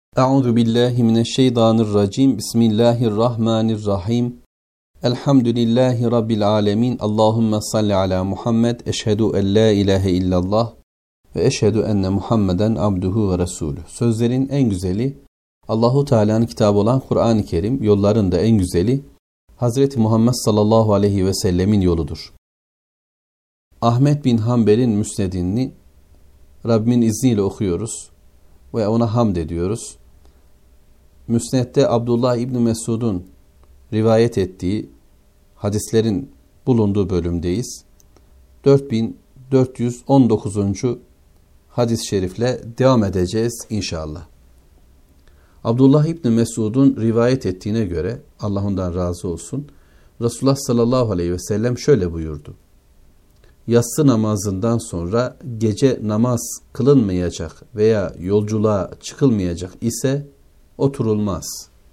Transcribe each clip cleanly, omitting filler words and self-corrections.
Euzu billahi mineşşeytanirracim. Bismillahirrahmanirrahim. Elhamdülillahi rabbil alamin. Allahumme salli ala Muhammed. Eşhedü en la ilahe illallah ve eşhedü enne Muhammeden abduhu ve resulü. Sözlerin en güzeli Allahu Teala'nın kitabı olan Kur'an-ı Kerim, yolların da en güzeli Hazreti Muhammed sallallahu aleyhi ve sellemin yoludur. Ahmet bin Hanbel'in müsnedini Rabbimin izniyle okuyoruz ve ona hamd ediyoruz. Müsned'de Abdullah İbni Mesud'un rivayet ettiği hadislerin bulunduğu bölümdeyiz. 4419. hadis-i şerifle devam edeceğiz inşallah. Abdullah İbni Mesud'un rivayet ettiğine göre, Allah ondan razı olsun, Resulullah sallallahu aleyhi ve sellem şöyle buyurdu: yatsı namazından sonra gece namaz kılınmayacak veya yolculuğa çıkılmayacak ise oturulmaz.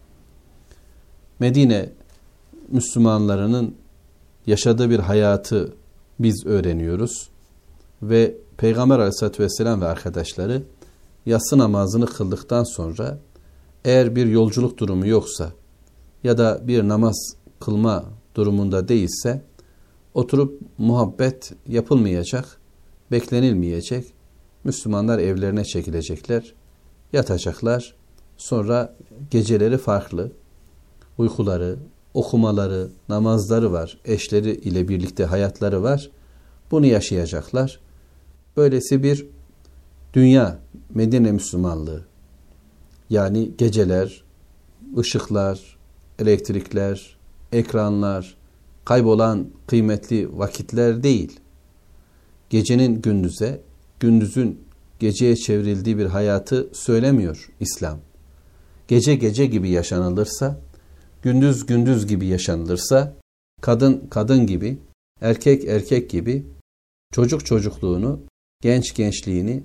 Medine Müslümanlarının yaşadığı bir hayatı biz öğreniyoruz ve Peygamber Aleyhisselatü Vesselam ve arkadaşları yatsı namazını kıldıktan sonra eğer bir yolculuk durumu yoksa ya da bir namaz kılma durumunda değilse oturup muhabbet yapılmayacak, beklenilmeyecek. Müslümanlar evlerine çekilecekler, yatacaklar. Sonra geceleri farklı, uykuları, okumaları, namazları var, eşleri ile birlikte hayatları var. Bunu yaşayacaklar. Böylesi bir dünya, Medine Müslümanlığı. Yani geceler, ışıklar, elektrikler, ekranlar, kaybolan kıymetli vakitler değil. Gecenin gündüze, gündüzün geceye çevrildiği bir hayatı söylemiyor İslam. Gece gece gibi yaşanılırsa, gündüz gündüz gibi yaşanılırsa, kadın kadın gibi, erkek erkek gibi, çocuk çocukluğunu, genç gençliğini,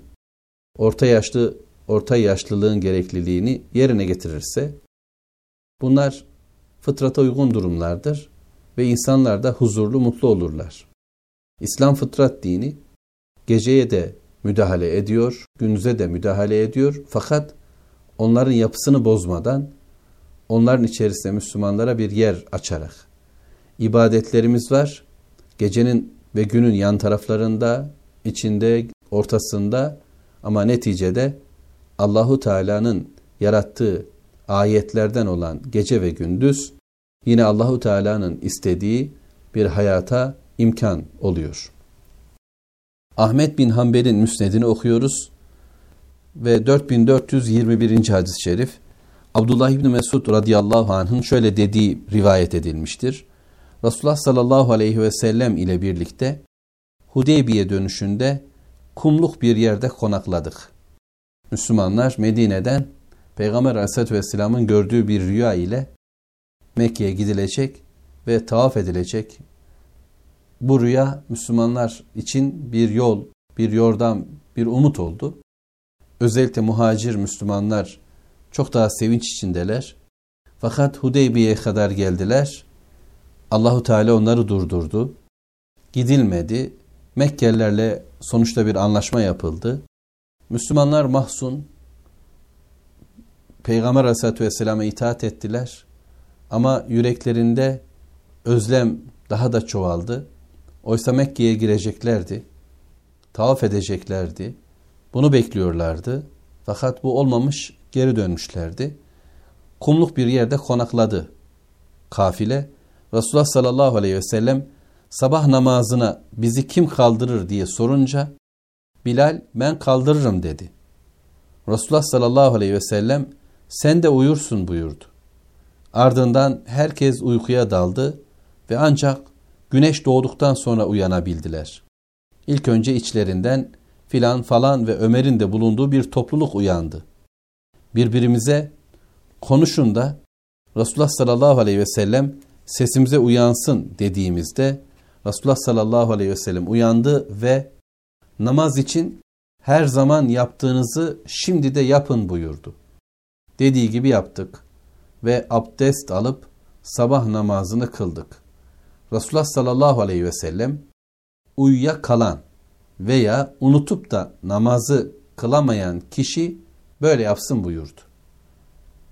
orta yaşlılığın gerekliliğini yerine getirirse, bunlar fıtrata uygun durumlardır ve insanlar da huzurlu, mutlu olurlar. İslam fıtrat dini geceye de müdahale ediyor, gündüze de müdahale ediyor, fakat onların yapısını bozmadan, onların içerisinde Müslümanlara bir yer açarak. İbadetlerimiz var, gecenin ve günün yan taraflarında, içinde, ortasında, ama neticede Allahu Teala'nın yarattığı ayetlerden olan gece ve gündüz, yine Allahu Teala'nın istediği bir hayata imkan oluyor. Ahmet bin Hanbel'in müsnedini okuyoruz ve 4421. hadis-i şerif, Abdullah İbni Mesud radıyallahu anh'ın şöyle dediği rivayet edilmiştir. Resulullah sallallahu aleyhi ve sellem ile birlikte Hudeybiye dönüşünde kumluk bir yerde konakladık. Müslümanlar Medine'den Peygamber Aleyhisselatü Vesselam'ın gördüğü bir rüya ile Mekke'ye gidilecek ve tavaf edilecek. Bu rüya Müslümanlar için bir yol, bir yordam, bir umut oldu. Özellikle muhacir Müslümanlar çok daha sevinç içindeler. Fakat Hudeybiye'ye kadar geldiler. Allahu Teala onları durdurdu. Gidilmedi. Mekkelilerle sonuçta bir anlaşma yapıldı. Müslümanlar mahzun, Peygamber Aleyhisselatü Vesselam'a itaat ettiler. Ama yüreklerinde özlem daha da çoğaldı. Oysa Mekke'ye gireceklerdi. Tavaf edeceklerdi. Bunu bekliyorlardı. Fakat bu olmamış, geri dönmüşlerdi. Kumluk bir yerde konakladı kafile. Resulullah sallallahu aleyhi ve sellem sabah namazına bizi kim kaldırır diye sorunca Bilal ben kaldırırım dedi. Resulullah sallallahu aleyhi ve sellem sen de uyursun buyurdu. Ardından herkes uykuya daldı ve ancak güneş doğduktan sonra uyanabildiler. İlk önce içlerinden filan falan ve Ömer'in de bulunduğu bir topluluk uyandı. Birbirimize konuşun da Resulullah sallallahu aleyhi ve sellem sesimize uyansın dediğimizde Resulullah sallallahu aleyhi ve sellem uyandı ve namaz için her zaman yaptığınızı şimdi de yapın buyurdu. Dediği gibi yaptık ve abdest alıp sabah namazını kıldık. Resulullah sallallahu aleyhi ve sellem uyuyakalan veya unutup da namazı kılamayan kişi böyle yapsın buyurdu.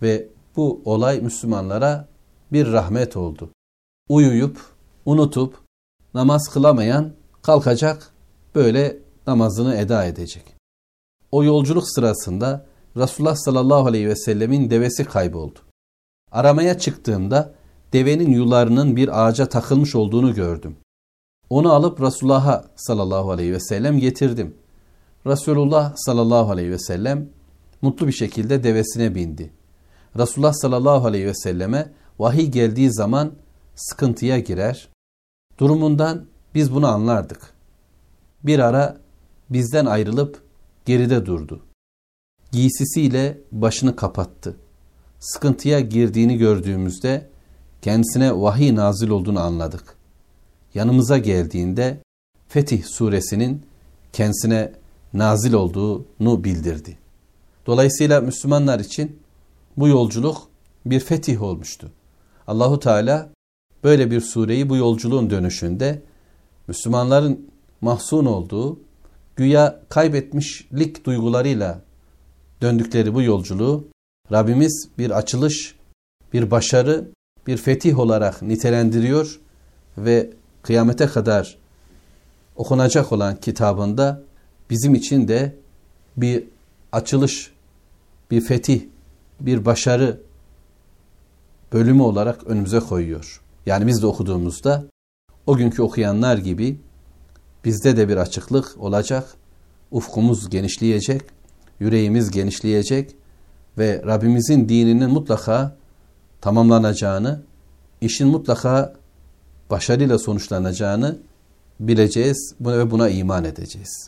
Ve bu olay Müslümanlara bir rahmet oldu. Uyuyup, unutup, namaz kılamayan kalkacak, böyle namazını eda edecek. O yolculuk sırasında Resulullah sallallahu aleyhi ve sellemin devesi kayboldu. Aramaya çıktığımda devenin yularının bir ağaca takılmış olduğunu gördüm. Onu alıp Resulullah'a sallallahu aleyhi ve sellem getirdim. Resulullah sallallahu aleyhi ve sellem mutlu bir şekilde devesine bindi. Resulullah sallallahu aleyhi ve selleme vahiy geldiği zaman sıkıntıya girer. Durumundan biz bunu anlardık. Bir ara bizden ayrılıp geride durdu. Giysisiyle başını kapattı. Sıkıntıya girdiğini gördüğümüzde kendisine vahiy nazil olduğunu anladık. Yanımıza geldiğinde Fetih suresinin kendisine nazil olduğunu bildirdi. Dolayısıyla Müslümanlar için bu yolculuk bir fetih olmuştu. Allahu Teala böyle bir sureyi bu yolculuğun dönüşünde Müslümanların mahzun olduğu, güya kaybetmişlik duygularıyla döndükleri bu yolculuğu Rabbimiz bir açılış, bir başarı, bir fetih olarak nitelendiriyor ve kıyamete kadar okunacak olan kitabında bizim için de bir açılış, bir fetih, bir başarı bölümü olarak önümüze koyuyor. Yani biz de okuduğumuzda o günkü okuyanlar gibi bizde de bir açıklık olacak, ufkumuz genişleyecek, yüreğimiz genişleyecek ve Rabbimizin dininin mutlaka tamamlanacağını, işin mutlaka başarıyla sonuçlanacağını bileceğiz ve buna iman edeceğiz.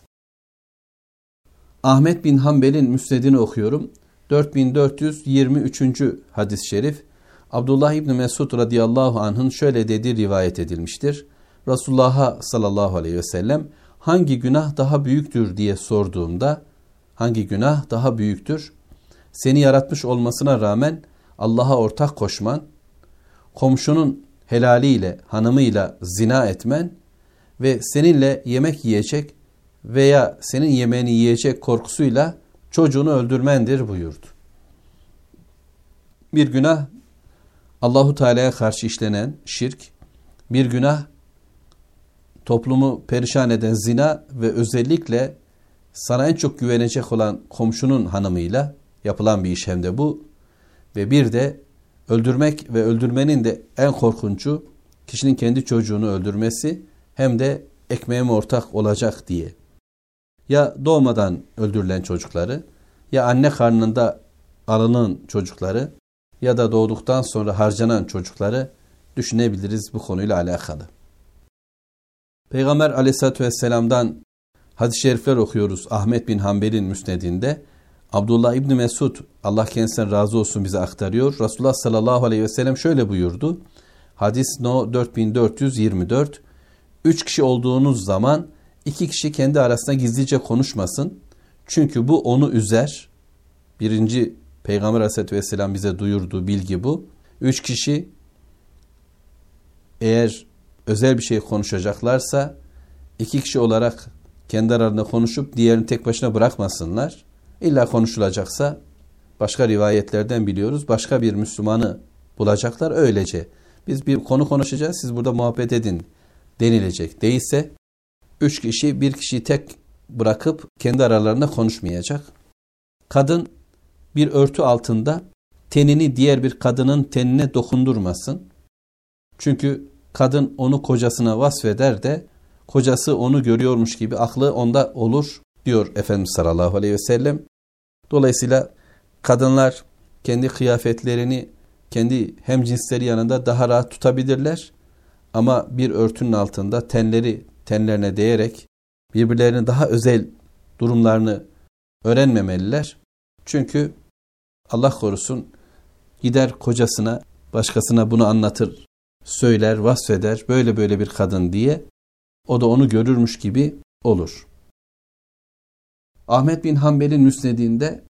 Ahmet bin Hanbel'in müsnedini okuyorum. 4423. hadis-i şerif. Abdullah İbni Mesud radıyallahu anh'ın şöyle dediği rivayet edilmiştir. Resulullah'a sallallahu aleyhi ve sellem hangi günah daha büyüktür diye sorduğumda, hangi günah daha büyüktür? Seni yaratmış olmasına rağmen Allah'a ortak koşman, komşunun helaliyle, hanımıyla zina etmen ve seninle yemek yiyecek veya senin yemeğini yiyecek korkusuyla çocuğunu öldürmendir buyurdu. Bir günah Allahu Teala'ya karşı işlenen şirk, bir günah toplumu perişan eden zina ve özellikle sana en çok güvenecek olan komşunun hanımıyla yapılan bir iş hem de bu. Ve bir de öldürmek ve öldürmenin de en korkuncu kişinin kendi çocuğunu öldürmesi, hem de ekmeğime ortak olacak diye. Ya doğmadan öldürülen çocukları, ya anne karnında alınan çocukları, ya da doğduktan sonra harcanan çocukları düşünebiliriz bu konuyla alakalı. Peygamber aleyhissalatü vesselam'dan hadis-i şerifler okuyoruz Ahmet bin Hanbel'in müsnedinde. Abdullah İbni Mesud, Allah kendisinden razı olsun, bize aktarıyor. Resulullah sallallahu aleyhi ve sellem şöyle buyurdu. Hadis no 4424. 3 kişi olduğunuz zaman 2 kişi kendi arasında gizlice konuşmasın. Çünkü bu onu üzer. Birinci Peygamber aleyhissalatü vesselam bize duyurduğu bilgi bu. 3 kişi eğer özel bir şey konuşacaklarsa 2 kişi olarak kendi aralarında konuşup diğerini tek başına bırakmasınlar. İlla konuşulacaksa başka rivayetlerden biliyoruz. Başka bir Müslümanı bulacaklar öylece. Biz bir konu konuşacağız, siz burada muhabbet edin denilecek. Değilse 3 kişi bir kişiyi tek bırakıp kendi aralarında konuşmayacak. Kadın bir örtü altında tenini diğer bir kadının tenine dokundurmasın. Çünkü kadın onu kocasına vasfeder de kocası onu görüyormuş gibi aklı onda olur diyor Efendimiz sallallahu aleyhi ve sellem. Dolayısıyla kadınlar kendi kıyafetlerini kendi hemcinsleri yanında daha rahat tutabilirler. Ama bir örtünün altında tenleri tenlerine değerek birbirlerinin daha özel durumlarını öğrenmemeliler. Çünkü Allah korusun gider kocasına, başkasına bunu anlatır, söyler, vasfeder, böyle bir kadın diye. O da onu görürmüş gibi olur. Ahmet bin Hanbel'in müsnedinde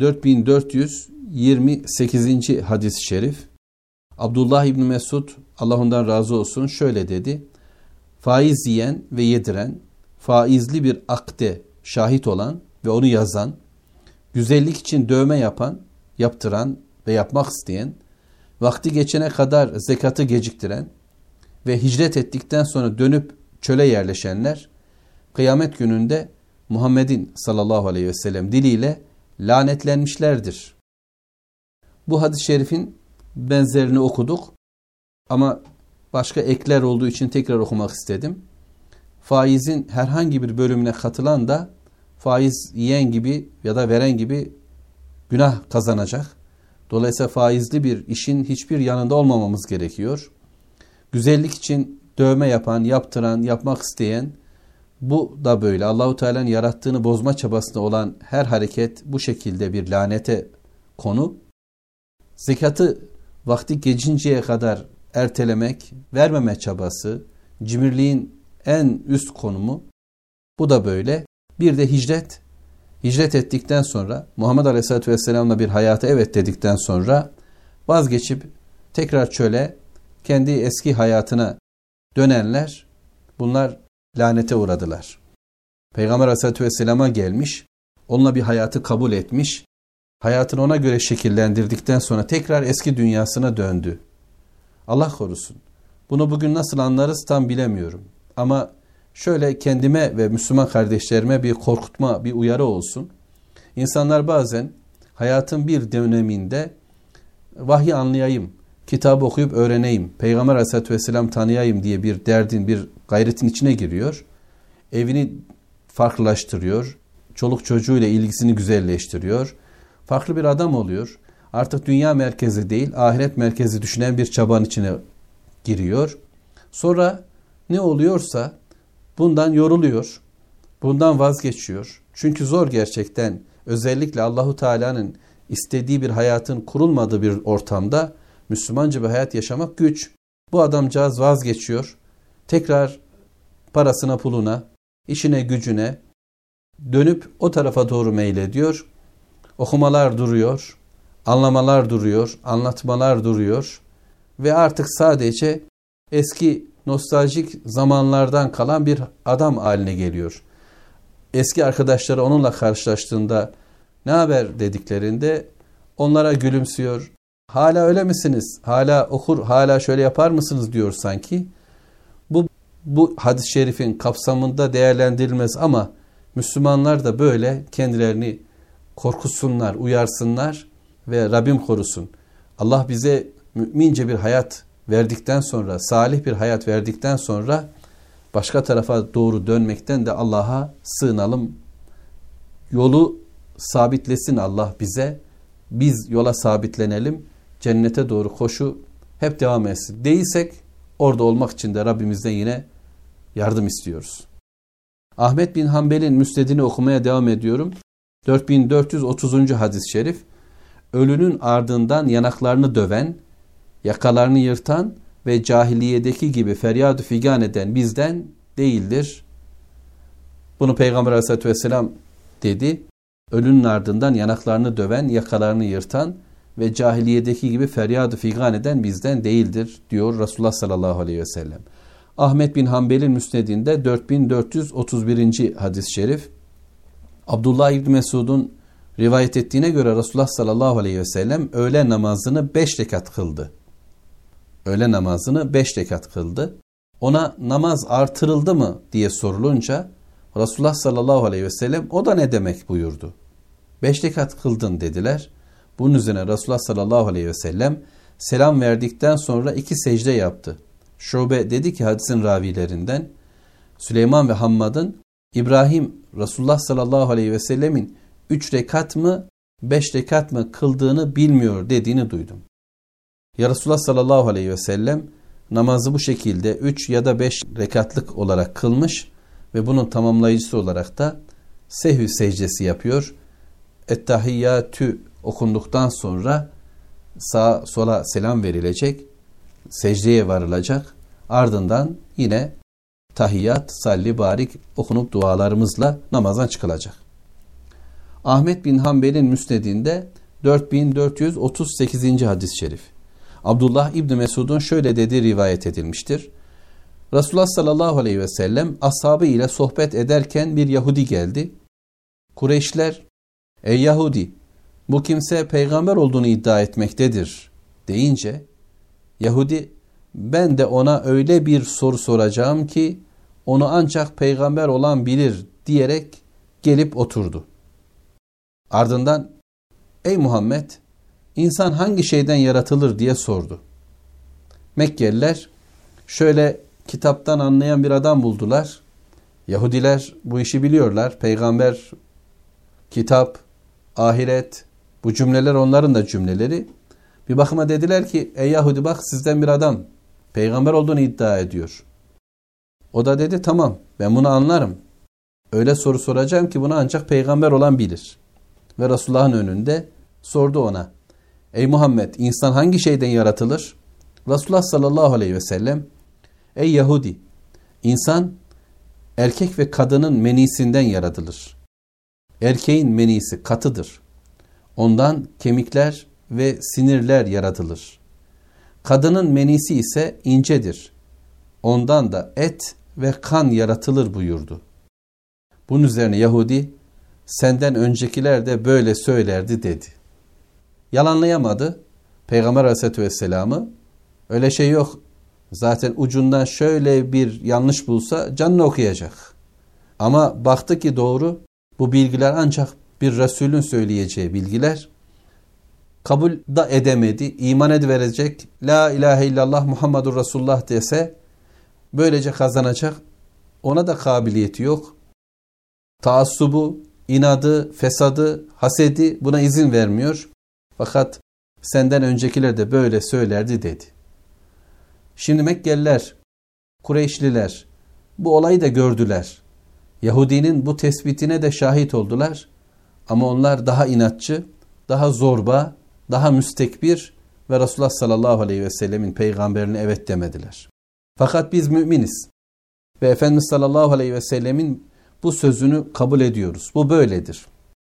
4428. hadis-i şerif. Abdullah İbni Mesud, Allah ondan razı olsun, şöyle dedi. Faiz yiyen ve yediren, faizli bir akde şahit olan ve onu yazan, güzellik için dövme yapan, yaptıran ve yapmak isteyen, vakti geçene kadar zekatı geciktiren ve hicret ettikten sonra dönüp çöle yerleşenler, kıyamet gününde Muhammed'in sallallahu aleyhi ve sellem diliyle lanetlenmişlerdir. Bu hadis-i şerifin benzerini okuduk ama başka ekler olduğu için tekrar okumak istedim. Faizin herhangi bir bölümüne katılan da faiz yiyen gibi ya da veren gibi günah kazanacak. Dolayısıyla faizli bir işin hiçbir yanında olmamamız gerekiyor. Güzellik için dövme yapan, yaptıran, yapmak isteyen, bu da böyle. Allahu Teala'nın yarattığını bozma çabasında olan her hareket bu şekilde bir lanete konu. Zekatı vakti geçinceye kadar ertelemek, vermeme çabası, cimriliğin en üst konumu. Bu da böyle. Bir de hicret. Hicret ettikten sonra, Muhammed Aleyhisselatü Vesselam'la bir hayata evet dedikten sonra vazgeçip tekrar çöle, kendi eski hayatına dönenler, bunlar lanete uğradılar. Peygamber Aleyhisselatü Vesselam'a gelmiş, onunla bir hayatı kabul etmiş, hayatını ona göre şekillendirdikten sonra tekrar eski dünyasına döndü. Allah korusun. Bunu bugün nasıl anlarız tam bilemiyorum. Ama şöyle kendime ve Müslüman kardeşlerime bir korkutma, bir uyarı olsun. İnsanlar bazen hayatın bir döneminde vahyi anlayayım, kitabı okuyup öğreneyim, Peygamber Aleyhisselatü Vesselam tanıyayım diye bir derdin, bir gayretin içine giriyor. Evini farklılaştırıyor, çoluk çocuğuyla ilgisini güzelleştiriyor. Farklı bir adam oluyor. Artık dünya merkezi değil, ahiret merkezi düşünen bir çabanın içine giriyor. Sonra ne oluyorsa bundan yoruluyor, bundan vazgeçiyor. Çünkü zor gerçekten, özellikle Allahu Teala'nın istediği bir hayatın kurulmadığı bir ortamda Müslümanca bir hayat yaşamak güç. Bu adamcağız vazgeçiyor. Tekrar parasına, puluna, işine, gücüne dönüp o tarafa doğru meylediyor. Okumalar duruyor, anlamalar duruyor, anlatmalar duruyor ve artık sadece eski nostaljik zamanlardan kalan bir adam haline geliyor. Eski arkadaşları onunla karşılaştığında ne haber dediklerinde onlara gülümsüyor. Hala öyle misiniz? Hala okur, hala şöyle yapar mısınız diyor sanki. Bu hadis-i şerifin kapsamında değerlendirilmez ama Müslümanlar da böyle kendilerini korkusunlar, uyarsınlar ve Rabbim korusun. Allah bize mümince bir hayat verdikten sonra, salih bir hayat verdikten sonra başka tarafa doğru dönmekten de Allah'a sığınalım. Yolu sabitlesin Allah bize. Biz yola sabitlenelim. Cennete doğru koşu hep devam etsin. Değilsek orada olmak için de Rabbimizden yine yardım istiyoruz. Ahmet bin Hanbel'in müsnedini okumaya devam ediyorum. 4430. hadis-i şerif. Ölünün ardından yanaklarını döven, yakalarını yırtan ve cahiliyedeki gibi feryat-ı figan eden bizden değildir. Bunu Peygamber Aleyhisselatü Vesselam dedi. Ölünün ardından yanaklarını döven, yakalarını yırtan ve cahiliyedeki gibi feryat-ı figan eden bizden değildir diyor Resulullah sallallahu aleyhi ve sellem. Ahmet bin Hanbel'in müsnedinde 4431. hadis-i şerif. Abdullah İbni Mesud'un rivayet ettiğine göre Resulullah sallallahu aleyhi ve sellem öğle namazını 5 rekat kıldı. Öğle namazını 5 rekat kıldı. Ona namaz artırıldı mı diye sorulunca Resulullah sallallahu aleyhi ve sellem o da ne demek buyurdu. 5 rekat kıldın dediler. Bunun üzerine Resulullah sallallahu aleyhi ve sellem selam verdikten sonra 2 secde yaptı. Şube dedi ki hadisin ravilerinden Süleyman ve Hammad'ın İbrahim Resulullah sallallahu aleyhi ve sellemin 3 rekat mı 5 rekat mı kıldığını bilmiyor dediğini duydum. Ya Resulullah sallallahu aleyhi ve sellem namazı bu şekilde 3 ya da 5 rekatlık olarak kılmış ve bunun tamamlayıcısı olarak da sehvi secdesi yapıyor. Ettehiyyatü okunduktan sonra sağa sola selam verilecek, secdeye varılacak. Ardından yine tahiyyat, salli, barik okunup dualarımızla namazdan çıkılacak. Ahmet bin Hanbel'in müsnedinde 4438. hadis-i şerif. Abdullah İbni Mesud'un şöyle dediği rivayet edilmiştir. Resulullah sallallahu aleyhi ve sellem ashabı ile sohbet ederken bir Yahudi geldi. Kureyşler, ey Yahudi, bu kimse peygamber olduğunu iddia etmektedir deyince Yahudi ben de ona öyle bir soru soracağım ki onu ancak peygamber olan bilir diyerek gelip oturdu. Ardından ey Muhammed insan hangi şeyden yaratılır diye sordu. Mekkeliler şöyle kitaptan anlayan bir adam buldular. Yahudiler bu işi biliyorlar. Peygamber, kitap, ahiret bu cümleler onların da cümleleri. Bir bakıma dediler ki ey Yahudi bak sizden bir adam peygamber olduğunu iddia ediyor. O da dedi tamam ben bunu anlarım. Öyle soru soracağım ki bunu ancak peygamber olan bilir. Ve Resulullah'ın önünde sordu ona. Ey Muhammed insan hangi şeyden yaratılır? Resulullah sallallahu aleyhi ve sellem ey Yahudi insan erkek ve kadının menisinden yaratılır. Erkeğin menisi katıdır. Ondan kemikler ve sinirler yaratılır. Kadının menisi ise incedir. Ondan da et ve kan yaratılır buyurdu. Bunun üzerine Yahudi senden öncekiler de böyle söylerdi dedi. Yalanlayamadı Peygamber Aleyhisselatü Vesselam'ı. Öyle şey yok. Zaten ucundan şöyle bir yanlış bulsa canını okuyacak. Ama baktı ki doğru bu bilgiler ancak bir Resulün söyleyeceği bilgiler. Kabul da edemedi. İman ediverecek. La ilahe illallah Muhammedur Resulullah dese böylece kazanacak. Ona da kabiliyeti yok. Taassubu, inadı, fesadı, hasedi buna izin vermiyor. Fakat senden öncekiler de böyle söylerdi dedi. Şimdi Mekkeliler, Kureyşliler bu olayı da gördüler. Yahudinin bu tespitine de şahit oldular. Ama onlar daha inatçı, daha zorba, daha müstekbir ve Resulullah sallallahu aleyhi ve sellemin peygamberine evet demediler. Fakat biz müminiz ve Efendimiz sallallahu aleyhi ve sellemin bu sözünü kabul ediyoruz. Bu böyledir.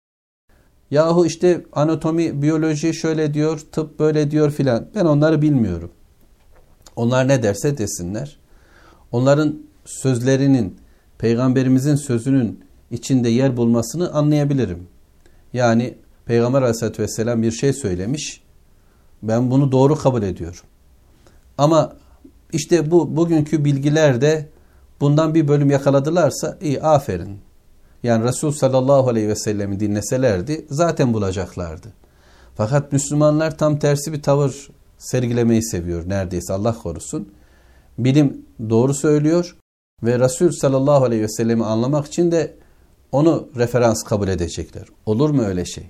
Yahu işte anatomi, biyoloji şöyle diyor, tıp böyle diyor filan. Ben onları bilmiyorum. Onlar ne derse desinler. Onların sözlerinin, peygamberimizin sözünün içinde yer bulmasını anlayabilirim. Yani Peygamber Aleyhisselatü Vesselam bir şey söylemiş. Ben bunu doğru kabul ediyorum. Ama işte bugünkü bilgilerde bundan bir bölüm yakaladılarsa iyi aferin. Yani Resul sallallahu aleyhi ve sellemi dinleselerdi zaten bulacaklardı. Fakat Müslümanlar tam tersi bir tavır sergilemeyi seviyor neredeyse Allah korusun. Bilim doğru söylüyor ve Resul sallallahu aleyhi ve sellemi anlamak için de onu referans kabul edecekler. Olur mu öyle şey?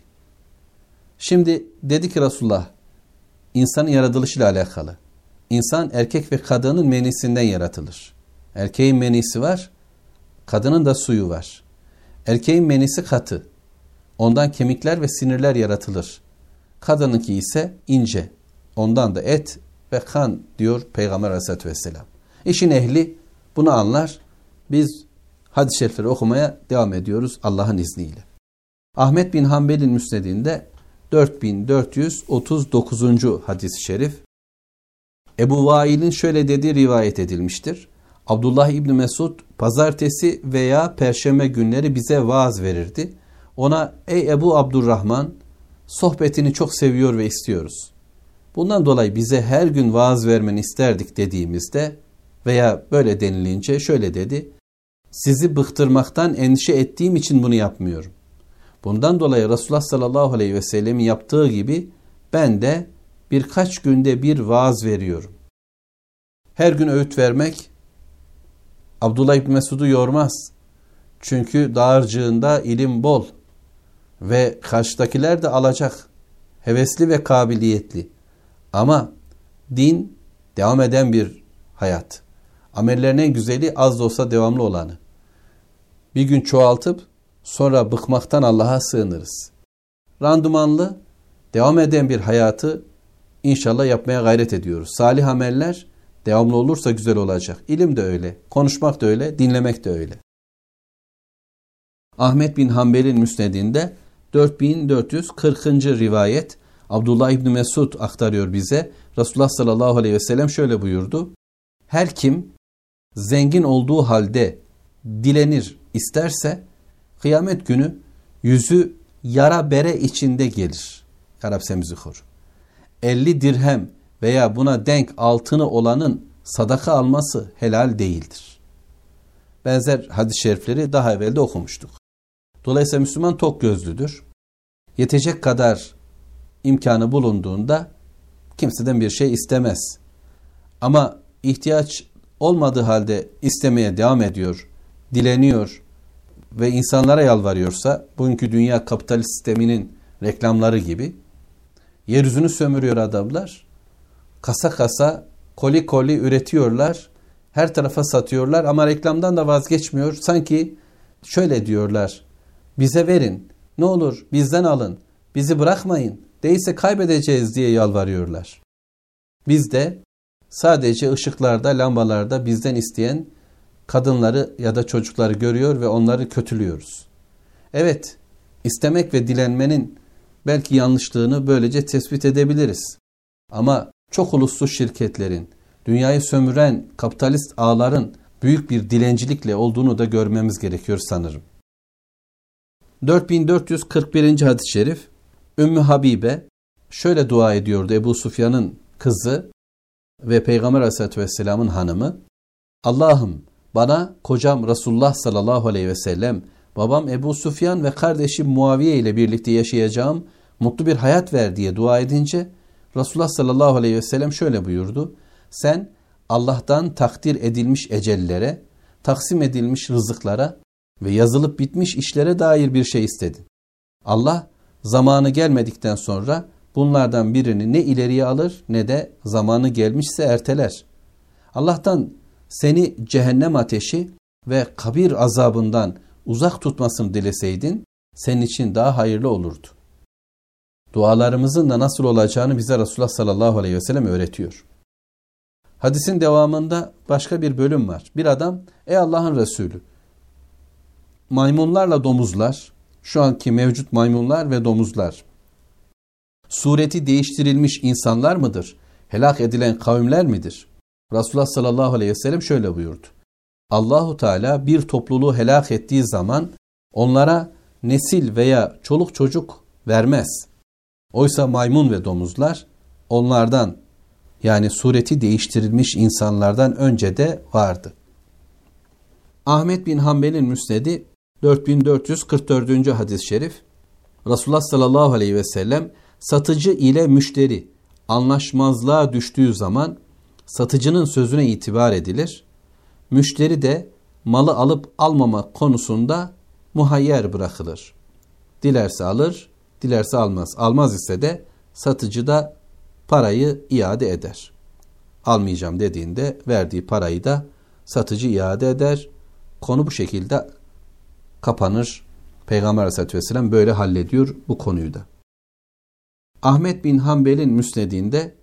Şimdi dedi ki Resulullah insanın yaratılışıyla alakalı. İnsan erkek ve kadının menisinden yaratılır. Erkeğin menisi var, kadının da suyu var. Erkeğin menisi katı. Ondan kemikler ve sinirler yaratılır. Kadınınki ise ince. Ondan da et ve kan diyor Peygamber Aleyhisselatü Vesselam. İşin ehli bunu anlar. Biz hadis-i şerifleri okumaya devam ediyoruz Allah'ın izniyle. Ahmet bin Hanbel'in müsnedinde 4439. hadis-i şerif. Ebu Vail'in şöyle dediği rivayet edilmiştir. Abdullah İbni Mesud pazartesi veya perşembe günleri bize vaaz verirdi. Ona ey Ebu Abdurrahman sohbetini çok seviyor ve istiyoruz. Bundan dolayı bize her gün vaaz vermeni isterdik dediğimizde veya böyle denilince şöyle dedi. Sizi bıktırmaktan endişe ettiğim için bunu yapmıyorum. Bundan dolayı Resulullah sallallahu aleyhi ve sellem'in yaptığı gibi ben de birkaç günde bir vaaz veriyorum. Her gün öğüt vermek Abdullah İbni Mesud'u yormaz. Çünkü dağarcığında ilim bol ve karşıdakiler de alacak. Hevesli ve kabiliyetli. Ama din devam eden bir hayat. Amellerin en güzeli az da olsa devamlı olanı. Bir gün çoğaltıp sonra bıkmaktan Allah'a sığınırız. Randımanlı, devam eden bir hayatı inşallah yapmaya gayret ediyoruz. Salih ameller devamlı olursa güzel olacak. İlim de öyle, konuşmak da öyle, dinlemek de öyle. Ahmet bin Hanbel'in müsnedinde 4440. rivayet Abdullah İbni Mesud aktarıyor bize. Resulullah sallallahu aleyhi ve sellem şöyle buyurdu. Her kim zengin olduğu halde dilenir isterse kıyamet günü yüzü yara bere içinde gelir. Ya Rabbi sen bizi koru. 50 dirhem veya buna denk altını olanın sadaka alması helal değildir. Benzer hadis-i şerifleri daha evvel de okumuştuk. Dolayısıyla Müslüman tok gözlüdür. Yetecek kadar imkanı bulunduğunda kimseden bir şey istemez. Ama ihtiyaç olmadığı halde istemeye devam ediyor, dileniyor ve insanlara yalvarıyorsa, bugünkü dünya kapitalist sisteminin reklamları gibi, yeryüzünü sömürüyor adamlar, kasa kasa, koli koli üretiyorlar, her tarafa satıyorlar ama reklamdan da vazgeçmiyor. Sanki şöyle diyorlar, bize verin, ne olur bizden alın, bizi bırakmayın, değilse kaybedeceğiz diye yalvarıyorlar. Biz de sadece ışıklarda, lambalarda bizden isteyen kadınları ya da çocukları görüyor ve onları kötülüyoruz. Evet, istemek ve dilenmenin belki yanlışlığını böylece tespit edebiliriz. Ama çok uluslu şirketlerin, dünyayı sömüren kapitalist ağların büyük bir dilencilikle olduğunu da görmemiz gerekiyor sanırım. 4441. hadis-i şerif, Ümmü Habibe şöyle dua ediyordu, Ebu Sufyan'ın kızı ve Peygamber Aleyhisselatü Vesselam'ın hanımı. Allah'ım bana kocam Resulullah sallallahu aleyhi ve sellem, babam Ebu Sufyan ve kardeşim Muaviye ile birlikte yaşayacağım mutlu bir hayat ver diye dua edince Resulullah sallallahu aleyhi ve sellem şöyle buyurdu. Sen Allah'tan takdir edilmiş ecellere, taksim edilmiş rızıklara ve yazılıp bitmiş işlere dair bir şey istedin. Allah zamanı gelmedikten sonra bunlardan birini ne ileriye alır ne de zamanı gelmişse erteler. Allah'tan seni cehennem ateşi ve kabir azabından uzak tutmasını dileseydin senin için daha hayırlı olurdu. Dualarımızın da nasıl olacağını bize Resulullah sallallahu aleyhi ve sellem öğretiyor. Hadisin devamında başka bir bölüm var. Bir adam, ey Allah'ın Resulü, maymunlarla domuzlar, şu anki mevcut maymunlar ve domuzlar, sureti değiştirilmiş insanlar mıdır? Helak edilen kavimler midir? Resulullah sallallahu aleyhi ve sellem şöyle buyurdu. Allahu Teala bir topluluğu helak ettiği zaman onlara nesil veya çoluk çocuk vermez. Oysa maymun ve domuzlar onlardan, yani sureti değiştirilmiş insanlardan önce de vardı. Ahmet bin Hanbel'in müsnedi 4444. hadis-i şerif, Resulullah sallallahu aleyhi ve sellem satıcı ile müşteri anlaşmazlığa düştüğü zaman satıcının sözüne itibar edilir. Müşteri de malı alıp almamak konusunda muhayyer bırakılır. Dilerse alır, dilerse almaz. Almaz ise de satıcı da parayı iade eder. Almayacağım dediğinde verdiği parayı da satıcı iade eder. Konu bu şekilde kapanır. Peygamber Aleyhisselatü Vesselam böyle hallediyor bu konuyu da. Ahmet bin Hanbel'in müsnedinde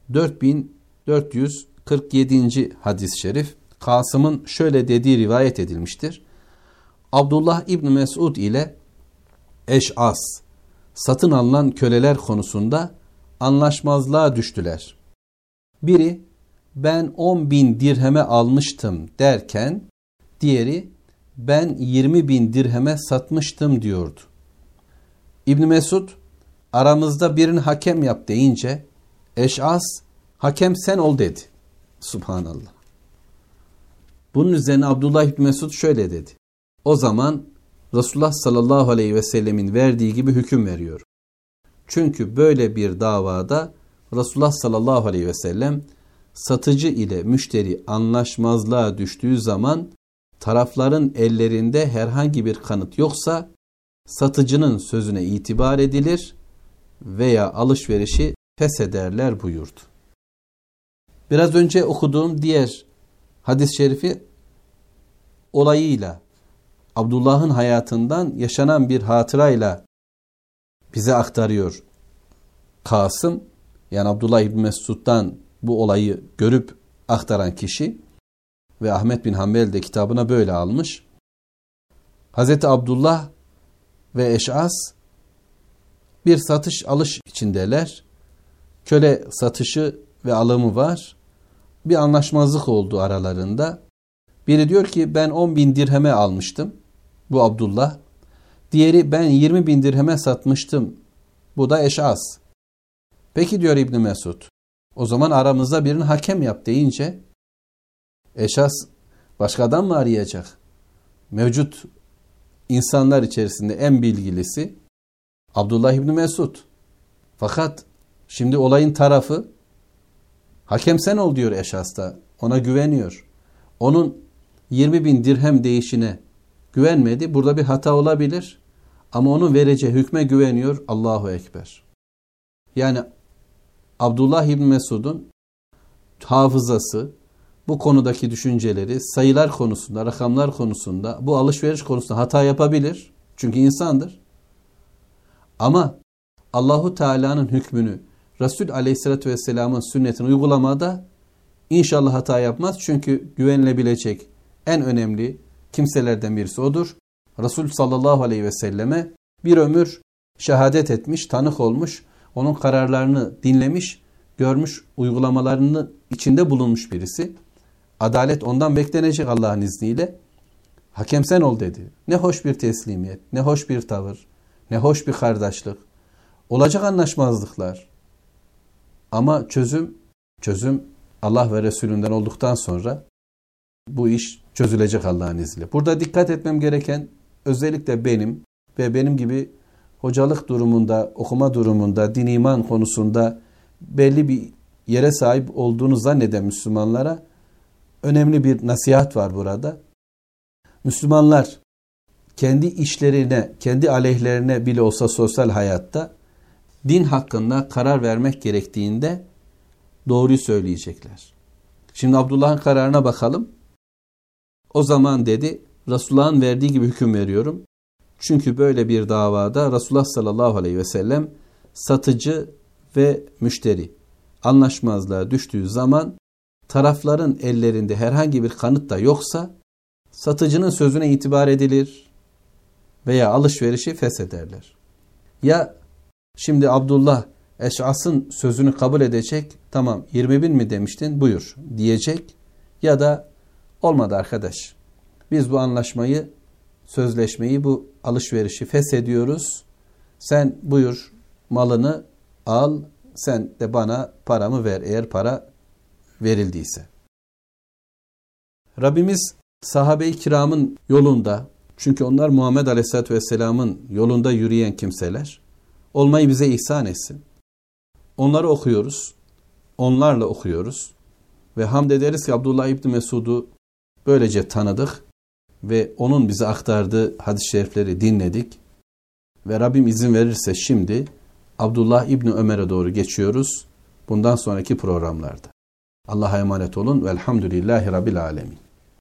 4447. hadis-i şerif, Kasım'ın şöyle dediği rivayet edilmiştir. Abdullah İbni Mesud ile Eş'as satın alınan köleler konusunda anlaşmazlığa düştüler. Biri ben 10.000 dirheme almıştım derken diğeri ben 20.000 dirheme satmıştım diyordu. İbn Mesud aramızda birini hakem yap deyince Eş'as hakem sen ol dedi. Subhanallah. Bunun üzerine Abdullah İbn Mesud şöyle dedi. O zaman Resulullah sallallahu aleyhi ve sellemin verdiği gibi hüküm veriyor. Çünkü böyle bir davada Resulullah sallallahu aleyhi ve sellem satıcı ile müşteri anlaşmazlığa düştüğü zaman tarafların ellerinde herhangi bir kanıt yoksa satıcının sözüne itibar edilir veya alışverişi feshederler buyurdu. Biraz önce okuduğum diğer hadis-i şerifi olayıyla, Abdullah'ın hayatından yaşanan bir hatırayla bize aktarıyor. Kasım, yani Abdullah İbni Mesud'dan bu olayı görüp aktaran kişi ve Ahmet bin Hanbel de kitabına böyle almış. Hazreti Abdullah ve Eş'as bir satış alış içindeler. Köle satışı ve alımı var. Bir anlaşmazlık oldu aralarında. Biri diyor ki ben 10.000 dirheme almıştım. Bu Abdullah. Diğeri ben 20.000 dirheme satmıştım. Bu da Eş'as. Peki diyor İbn Mesud, o zaman aramızda birini hakem yap deyince esas başkadan mı arayacak? Mevcut insanlar içerisinde en bilgilisi Abdullah İbn Mesud. Fakat şimdi olayın tarafı hakem sen ol diyor esasda. Ona güveniyor. Onun 20.000 dirhem değişine güvenmedi. Burada bir hata olabilir. Ama onun vereceği hükme güveniyor. Allahu Ekber. Yani Abdullah İbn Mesud'un hafızası, bu konudaki düşünceleri, sayılar konusunda, rakamlar konusunda, bu alışveriş konusunda hata yapabilir. Çünkü insandır. Ama Allahu Teala'nın hükmünü, Resul Aleyhisselatü Vesselam'ın sünnetini uygulamada inşallah hata yapmaz. Çünkü güvenilebilecek en önemli kimselerden birisi odur. Resul sallallahu aleyhi ve selleme bir ömür şehadet etmiş, tanık olmuş, onun kararlarını dinlemiş, görmüş, uygulamalarını içinde bulunmuş birisi. Adalet ondan beklenecek Allah'ın izniyle. Hakem sen ol dedi. Ne hoş bir teslimiyet, ne hoş bir tavır, ne hoş bir kardeşlik. Olacak anlaşmazlıklar. Ama çözüm Allah ve Resulünden olduktan sonra bu iş çözülecek Allah'ın izniyle. Burada dikkat etmem gereken özellikle benim gibi hocalık durumunda, okuma durumunda, din iman konusunda belli bir yere sahip olduğunu zanneden Müslümanlara önemli bir nasihat var burada. Müslümanlar kendi işlerine, kendi aleyhlerine bile olsa sosyal hayatta din hakkında karar vermek gerektiğinde doğruyu söyleyecekler. Şimdi Abdullah'ın kararına bakalım. O zaman dedi, Resulullah'ın verdiği gibi hüküm veriyorum. Çünkü böyle bir davada Resulullah sallallahu aleyhi ve sellem satıcı ve müşteri anlaşmazlığa düştüğü zaman tarafların ellerinde herhangi bir kanıt da yoksa satıcının sözüne itibar edilir veya alışverişi feshederler. Ya şimdi Abdullah Eş'as'ın sözünü kabul edecek, tamam 20.000 mi demiştin buyur diyecek, ya da olmadı arkadaş, biz bu anlaşmayı, sözleşmeyi, bu alışverişi feshediyoruz, sen buyur malını al, sen de bana paramı ver eğer para verildiyse. Rabbimiz sahabe-i kiramın yolunda, çünkü onlar Muhammed Aleyhisselatü Vesselam'ın yolunda yürüyen kimseler, olmayı bize ihsan etsin. Onları okuyoruz, onlarla okuyoruz ve hamd ederiz ki Abdullah İbni Mesud'u böylece tanıdık ve onun bize aktardığı hadis-i şerifleri dinledik ve Rabbim izin verirse şimdi Abdullah İbni Ömer'e doğru geçiyoruz bundan sonraki programlarda. Allah'a emanet olun. Velhamdülillahi Rabbil Alemin.